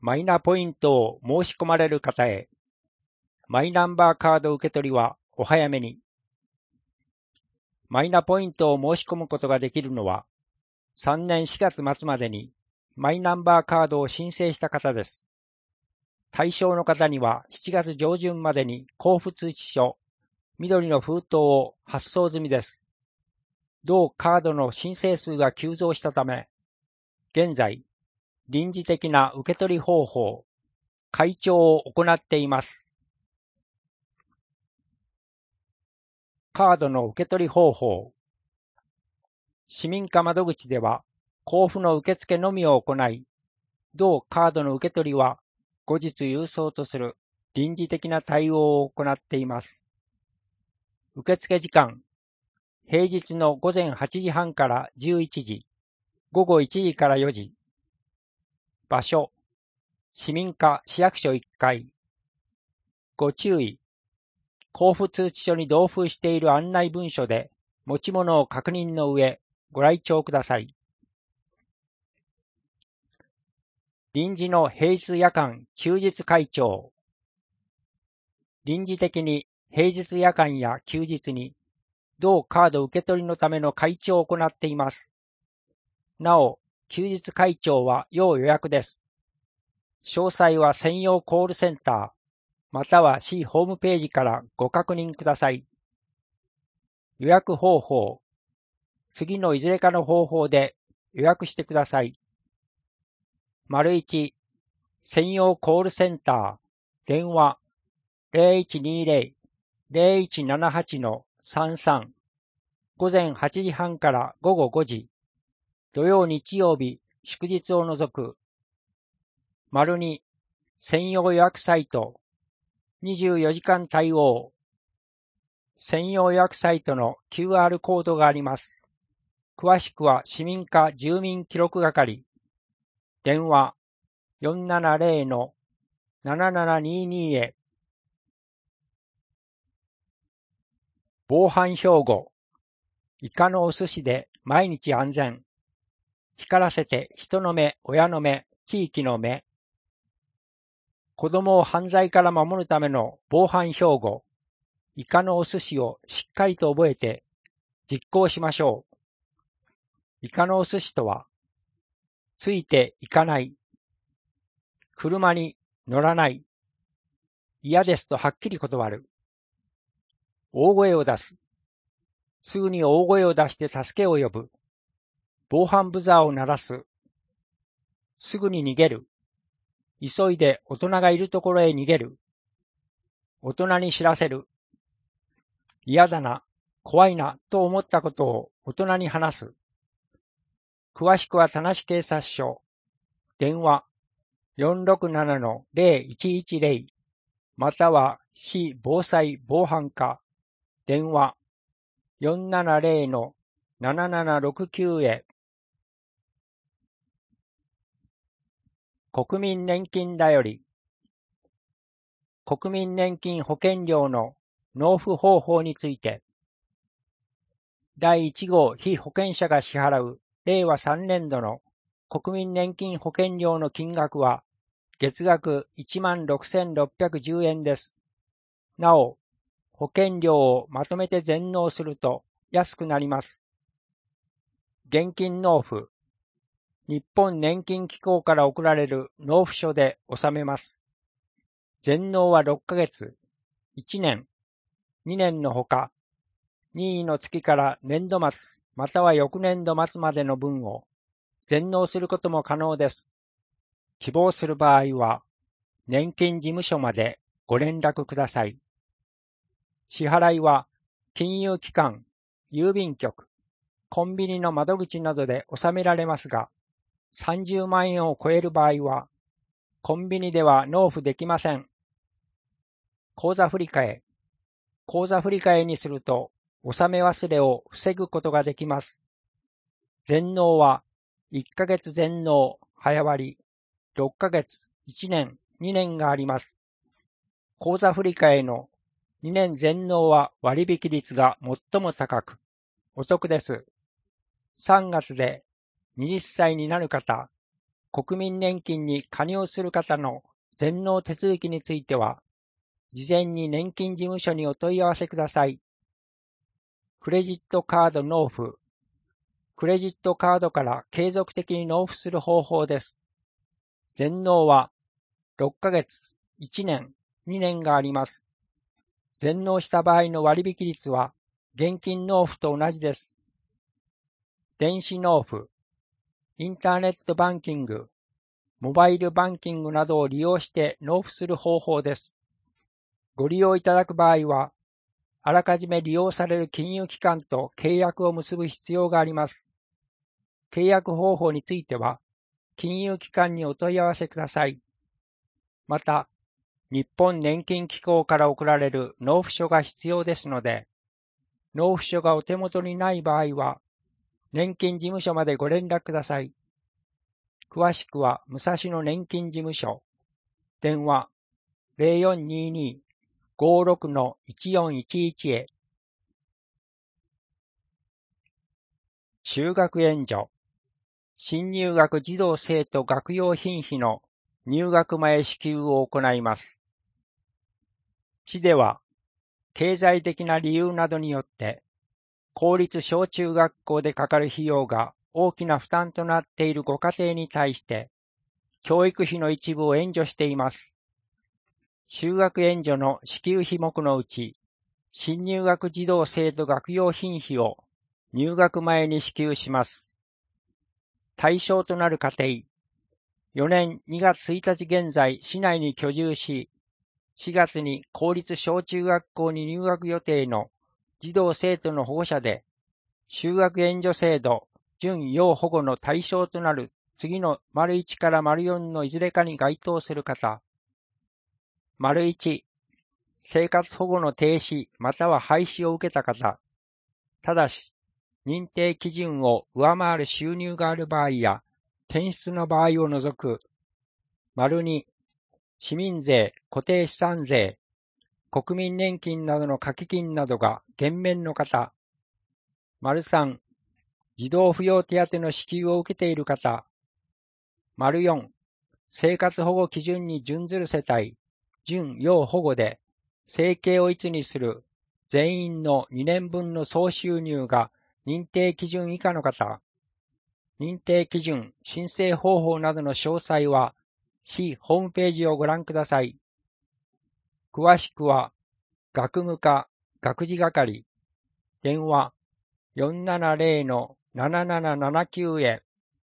マイナポイントを申し込まれる方へ、マイナンバーカード受け取りはお早めに。マイナポイントを申し込むことができるのは、3年4月末までにマイナンバーカードを申請した方です。対象の方には7月上旬までに交付通知書、緑の封筒を発送済みです。同カードの申請数が急増したため、現在、臨時的な受け取り方法、開帳を行っています。カードの受け取り方法。市民課窓口では、交付の受付のみを行い、同カードの受け取りは後日郵送とする臨時的な対応を行っています。受付時間、平日の午前8時半から11時、午後1時から4時。場所、市民課市役所1階。ご注意、交付通知書に同封している案内文書で持ち物を確認の上、ご来庁ください。臨時の平日夜間休日開庁。臨時的に平日夜間や休日に同カード受け取りのための開庁を行っています。なお、休日開庁は要予約です。詳細は専用コールセンター、または市ホームページからご確認ください。予約方法。次のいずれかの方法で予約してください。1、専用コールセンター、電話 0120-0178-33 午前8時半から午後5時、土曜日曜日、祝日を除く。2、専用予約サイト、24時間対応。専用予約サイトの QR コードがあります。詳しくは市民課住民記録係。電話 470-7722 へ。防犯標語。イカのお寿司で毎日安全。光らせて人の目、親の目、地域の目。子供を犯罪から守るための防犯標語。イカのお寿司をしっかりと覚えて実行しましょう。イカのお寿司とは、ついていかない。車に乗らない。嫌ですとはっきり断る。大声を出す。すぐに大声を出して助けを呼ぶ。防犯ブザーを鳴らす。すぐに逃げる。急いで大人がいるところへ逃げる。大人に知らせる。嫌だな、怖いなと思ったことを大人に話す。詳しくは田無警察署。電話 467-0110 または市防災防犯課。電話 470-7769 へ。国民年金だより。国民年金保険料の納付方法について、第1号被保険者が支払う令和3年度の国民年金保険料の金額は月額 16,610 円です。なお、保険料をまとめて全納すると安くなります。現金納付。日本年金機構から送られる納付書で納めます。全納は6ヶ月、1年、2年のほか、任意の月から年度末または翌年度末までの分を全納することも可能です。希望する場合は、年金事務所までご連絡ください。支払いは、金融機関、郵便局、コンビニの窓口などで納められますが、30万円を超える場合は、コンビニでは納付できません。口座振替。口座振替にすると、納め忘れを防ぐことができます。全納は、1ヶ月全納、早割、6ヶ月、1年、2年があります。口座振替の2年全納は割引率が最も高く、お得です。3月で20歳になる方、 国民年金に加入する方の全納手続きについては、事前に年金事務所にお問い合わせください。クレジットカード納付。クレジットカードから継続的に納付する方法です。全納は6ヶ月、1年、2年があります。全納した場合の割引率は現金納付と同じです。電子納付、インターネットバンキング、モバイルバンキングなどを利用して納付する方法です。ご利用いただく場合は、あらかじめ利用される金融機関と契約を結ぶ必要があります。契約方法については、金融機関にお問い合わせください。また、日本年金機構から送られる納付書が必要ですので、納付書がお手元にない場合は、年金事務所までご連絡ください。詳しくは、武蔵野年金事務所、電話0422-56-1411へ。就学援助、新入学児童生徒学用品費の入学前支給を行います。市では、経済的な理由などによって、公立小中学校でかかる費用が大きな負担となっているご家庭に対して、教育費の一部を援助しています。就学援助の支給費目のうち、新入学児童生徒学用品費を入学前に支給します。対象となる家庭、4年2月1日現在市内に居住し、4月に公立小中学校に入学予定の児童生徒の保護者で、就学援助制度、準要保護の対象となる次の丸1から丸4のいずれかに該当する方。丸1、生活保護の停止または廃止を受けた方。ただし、認定基準を上回る収入がある場合や、転出の場合を除く。丸2、市民税、固定資産税、国民年金などの掛け金などが減免の方。丸3、児童扶養手当の支給を受けている方。丸4、生活保護基準に準ずる世帯、準要保護で、生計を一にする全員の2年分の総収入が認定基準以下の方。認定基準、申請方法などの詳細は、市ホームページをご覧ください。詳しくは、学務課、学事係、電話470-7779へ。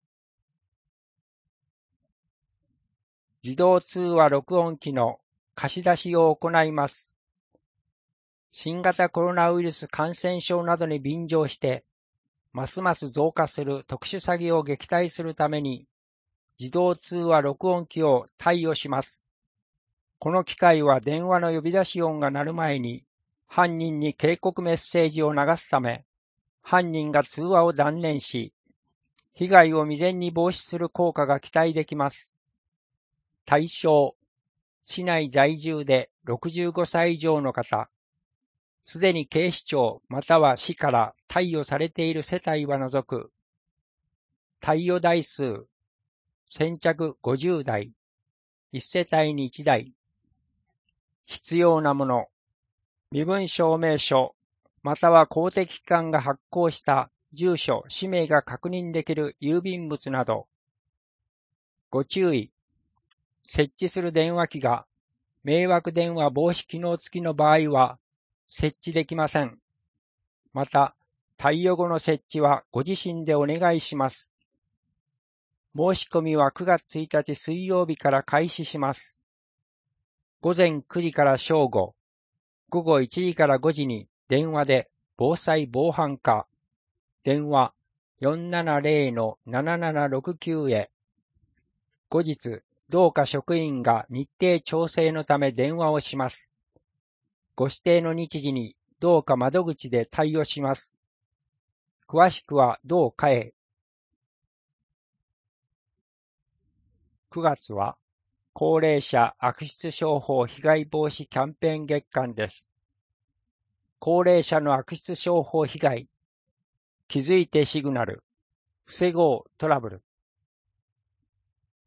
自動通話録音機の貸し出しを行います。新型コロナウイルス感染症などに便乗して、ますます増加する特殊詐欺を撃退するために、自動通話録音機を貸与します。この機械は電話の呼び出し音が鳴る前に、犯人に警告メッセージを流すため、犯人が通話を断念し、被害を未然に防止する効果が期待できます。対象、市内在住で65歳以上の方、すでに警視庁または市から貸与されている世帯は除く。貸与台数、先着50台、1世帯に1台。必要なもの、身分証明書、または公的機関が発行した住所、氏名が確認できる郵便物など。ご注意。設置する電話機が迷惑電話防止機能付きの場合は設置できません。また、貸与後の設置はご自身でお願いします。申し込みは9月1日水曜日から開始します。午前9時から正午、午後1時から5時に電話で防災防犯課、電話470-7769へ。後日、同課職員が日程調整のため電話をします。ご指定の日時に同課窓口で対応します。詳しくは同課へ。9月は高齢者悪質商法被害防止キャンペーン月間です。高齢者の悪質商法被害、気づいてシグナル、防ごうトラブル。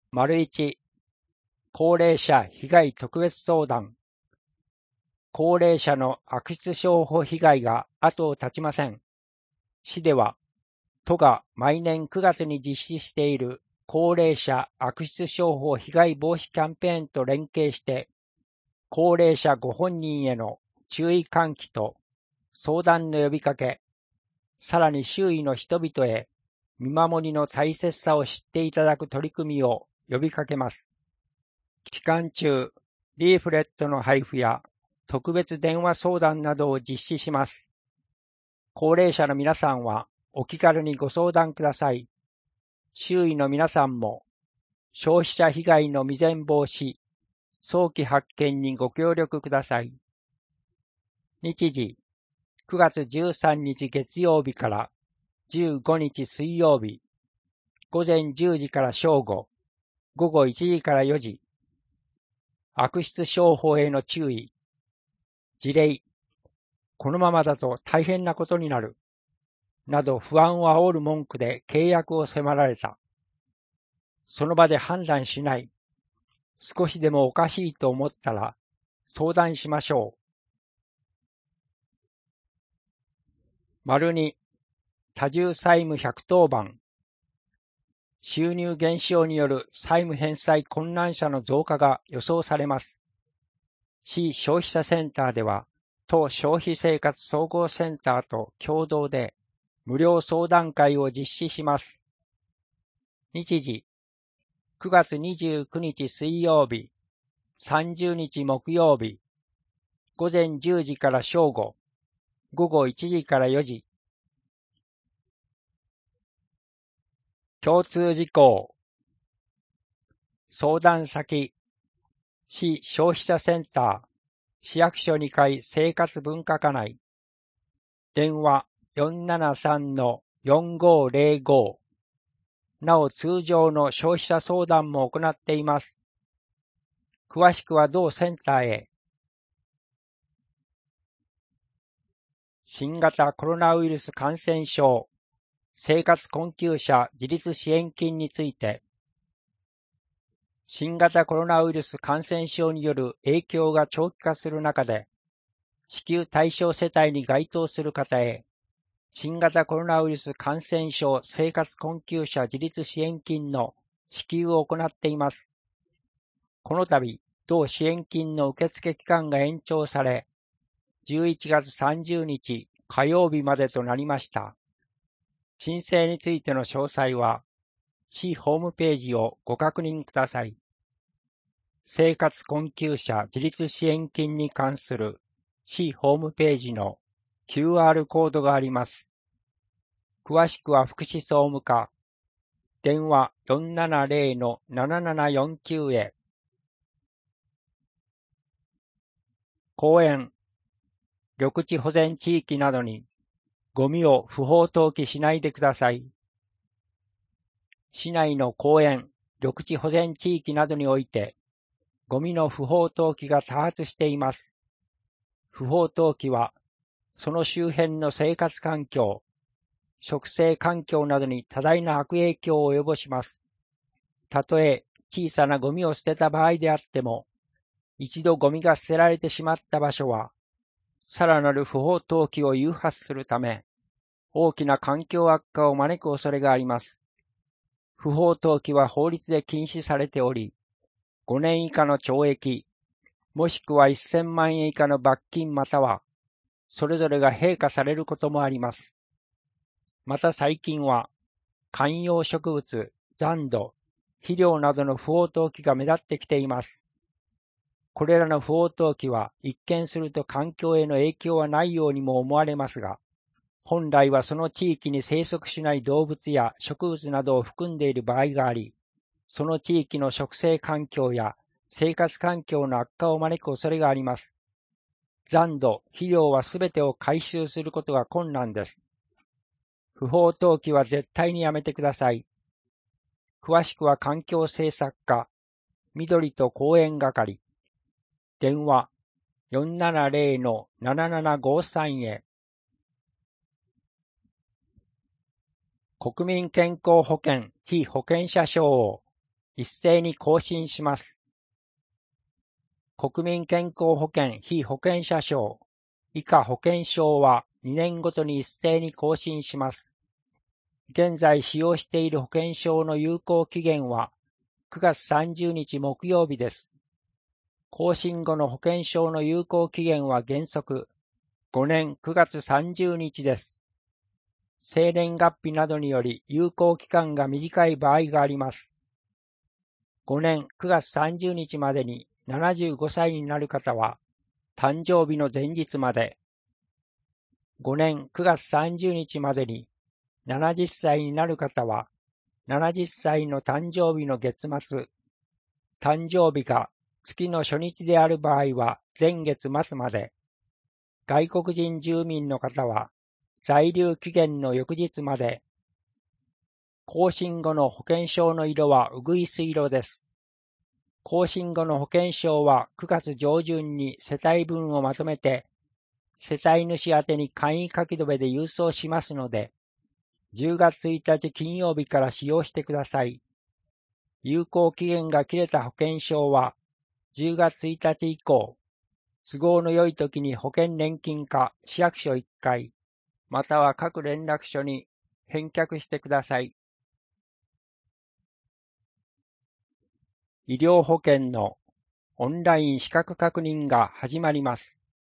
1、高齢者被害特別相談。高齢者の悪質商法被害が後を絶ちません。市では、都が毎年9月に実施している高齢者悪質商法被害防止キャンペーンと連携して、高齢者ご本人への注意喚起と相談の呼びかけ、さらに周囲の人々へ見守りの大切さを知っていただく取り組みを呼びかけます。期間中、リーフレットの配布や特別電話相談などを実施します。高齢者の皆さんはお気軽にご相談ください。周囲の皆さんも消費者被害の未然防止、早期発見にご協力ください。日時、9月13日月曜日から15日水曜日、午前10時から正午、午後1時から4時、悪質商法への注意、事例、このままだと大変なことになる、など不安を煽る文句で契約を迫られた。その場で判断しない。少しでもおかしいと思ったら相談しましょう。2、多重債務110番。収入減少による債務返済困難者の増加が予想されます。市消費者センターでは、都消費生活総合センターと共同で無料相談会を実施します。日時、9月29日水曜日、30日木曜日、午前10時から正午、午後1時から4時。共通事項。相談先、市消費者センター、市役所2階生活文化課内。電話473-4505。なお通常の消費者相談も行っています。詳しくは同センターへ。新型コロナウイルス感染症生活困窮者自立支援金について、新型コロナウイルス感染症による影響が長期化する中で、支給対象世帯に該当する方へ、新型コロナウイルス感染症生活困窮者自立支援金の支給を行っています。この度、同支援金の受付期間が延長され、11月30日火曜日までとなりました。申請についての詳細は、市ホームページをご確認ください。生活困窮者自立支援金に関する市ホームページの QR コードがあります。詳しくは福祉総務課、電話 470-7749 へ。公園、緑地保全地域などにゴミを不法投棄しないでください。市内の公園、緑地保全地域などにおいて、ゴミの不法投棄が多発しています。不法投棄は、その周辺の生活環境、食生環境などに多大な悪影響を及ぼします。たとえ小さなゴミを捨てた場合であっても、一度ゴミが捨てられてしまった場所は、さらなる不法投棄を誘発するため、大きな環境悪化を招く恐れがあります。不法投棄は法律で禁止されており、5年以下の懲役、もしくは1000万円以下の罰金または、それぞれが併科されることもあります。また最近は、観葉植物、残土、肥料などの不法投棄が目立ってきています。これらの不法投棄は一見すると環境への影響はないようにも思われますが、本来はその地域に生息しない動物や植物などを含んでいる場合があり、その地域の食生環境や生活環境の悪化を招く恐れがあります。残土、肥料はすべてを回収することが困難です。不法投棄は絶対にやめてください。詳しくは環境政策課、緑と公園係、電話 470-7753 へ。国民健康保険非保険者証を一斉に更新します。国民健康保険被保険者証以下保険証は2年ごとに一斉に更新します。現在使用している保険証の有効期限は9月30日木曜日です。更新後の保険証の有効期限は原則5年9月30日です。生年月日などにより有効期間が短い場合があります。5年9月30日までに75歳になる方は誕生日の前日まで、5年9月30日までに70歳になる方は70歳の誕生日の月末、誕生日が月の初日である場合は前月末まで、外国人住民の方は在留期限の翌日まで、更新後の保険証の色はウグイス色です。更新後の保険証は9月上旬に世帯分をまとめて、世帯主宛に簡易書き留めで郵送しますので、10月1日金曜日から使用してください。有効期限が切れた保険証は、10月1日以降、都合の良い時に保険年金課市役所1回、または各連絡所に返却してください。医療保険のオンライン資格確認が始まります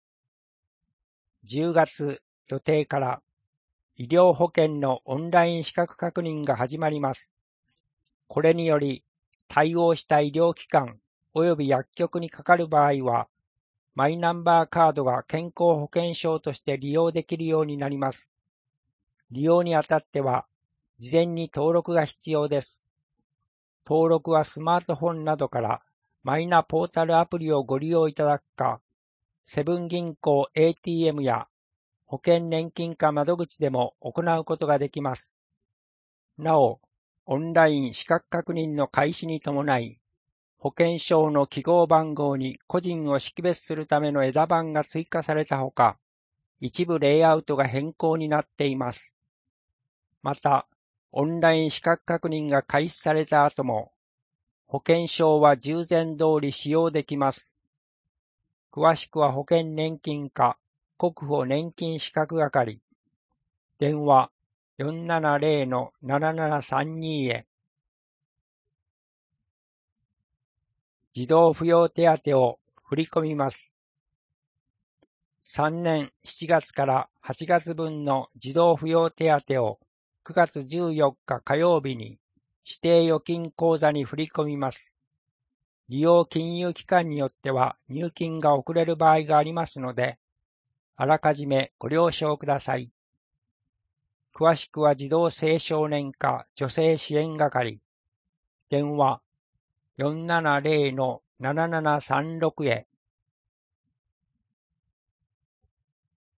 。10月予定から医療保険のオンライン資格確認が始まります。これにより対応した医療機関及び薬局にかかる場合は、マイナンバーカードが健康保険証として利用できるようになります。利用にあたっては、事前に登録が必要です。登録はスマートフォンなどからマイナポータルアプリをご利用いただくか、セブン銀行 ATM や保険年金課窓口でも行うことができます。なお、オンライン資格確認の開始に伴い、保険証の記号番号に個人を識別するための枝番が追加されたほか、一部レイアウトが変更になっています。また、オンライン資格確認が開始された後も、保険証は従前通り使用できます。詳しくは保険年金課国保年金資格係、電話 470-7732 へ。児童扶養手当を振り込みます。3年7月から8月分の児童扶養手当を9月14日火曜日に指定預金口座に振り込みます。利用金融機関によっては入金が遅れる場合がありますので、あらかじめご了承ください。詳しくは児童青少年課女性支援係、電話 470-7736 へ。